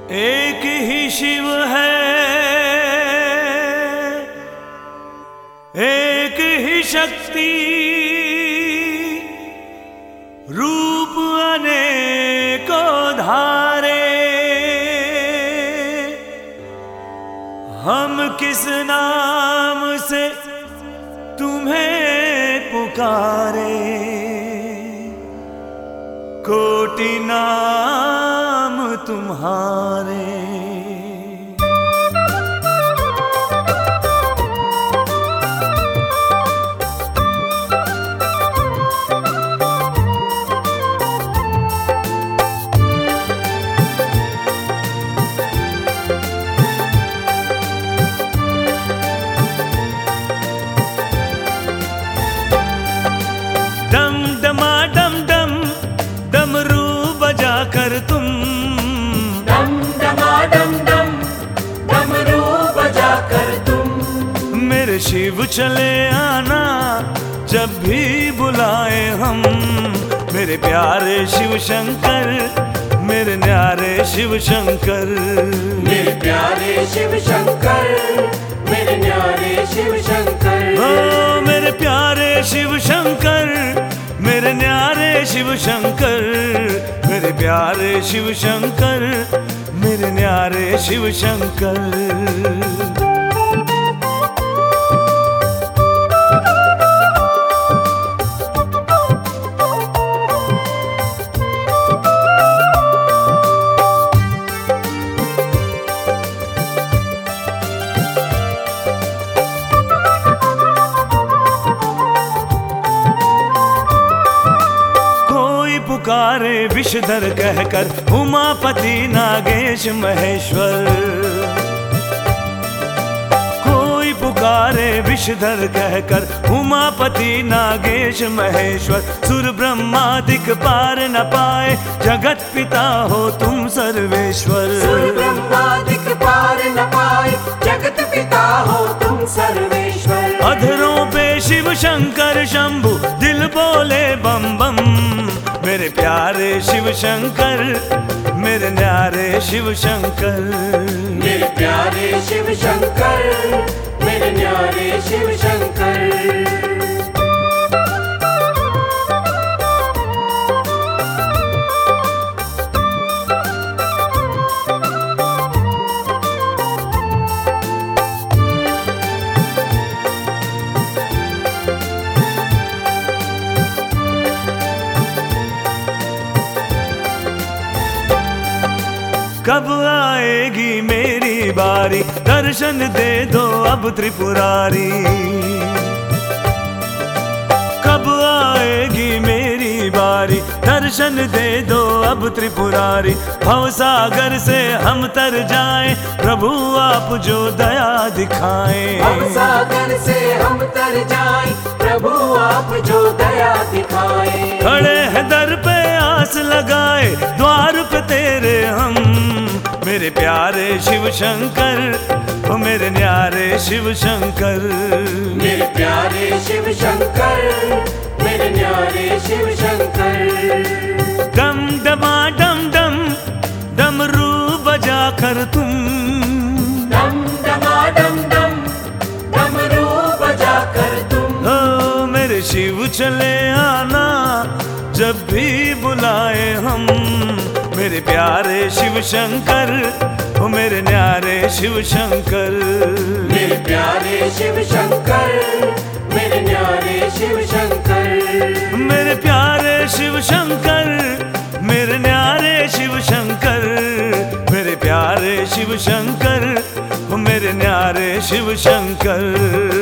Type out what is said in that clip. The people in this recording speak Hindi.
एक ही शिव है, एक ही शक्ति, रूप अनेकों धारे। हम किस नाम से तुम्हें पुकारे, कोटि नाम तुम्हारे। डम डमा डम डम डमरू बजा कर तुम, डम डमा डम डम डमरू बजा कर तुम। मेरे शिव चले आना जब भी बुलाए हम। मेरे प्यारे शिव शंकर, मेरे न्यारे शिव शंकर। मेरे प्यारे शिव शंकर, मेरे न्यारे शिव शंकर। ओ मेरे प्यारे शिव शंकर, मेरे न्यारे शिव शंकर। मेरे प्यारे शिव शंकर, मेरे न्यारे शिव शंकर। पुकारे विषधर कहकर, उमापति नागेश महेश्वर। कोई पुकारे विषधर कहकर, उमापति नागेश महेश्वर। सुर ब्रह्मादिक पार न पाए, जगत पिता हो तुम सर्वेश्वर। सुर ब्रह्मादिक पार न पाए, जगत पिता हो तुम सर्वेश्वर। अधरों पे शिव शंकर शंभु, दिल बोले बम बम। मेरे प्यारे शिव शंकर, मेरे न्यारे शिव शंकर। मेरे प्यारे शिव शंकर, मेरे न्यारे शिव शंकर। कब आएगी मेरी बारी, दर्शन दे दो अब त्रिपुरारी। कब आएगी मेरी बारी, दर्शन दे दो अब त्रिपुरारी। भवसागर से हम तर जाएं, प्रभु आप जो दया दिखाएं। भवसागर से हम तर जाएं, प्रभु आप जो दया दिखाएं। खड़े हैं दर पे आस लगाए, द्वार पे तेरे हम। मेरे प्यारे शिव शंकर, ओ मेरे न्यारे शिव शंकर। मेरे प्यारे शिव शंकर, मेरे न्यारे शिव शंकर। डम डमा डम डम डमरू बजा कर तुम, डम डमा डम डम डमरू बजा कर तुम। ओ मेरे शिव चले आना जब भी बुलाए हम। मेरे प्यारे शिव शंकर, ओ मेरे न्यारे शिव शंकर। मेरे प्यारे शिव शंकर, मेरे न्यारे शिव शंकर। मेरे प्यारे शिव शंकर, मेरे न्यारे शिव शंकर। मेरे प्यारे शिव शंकर, ओ मेरे न्यारे शिव शंकर।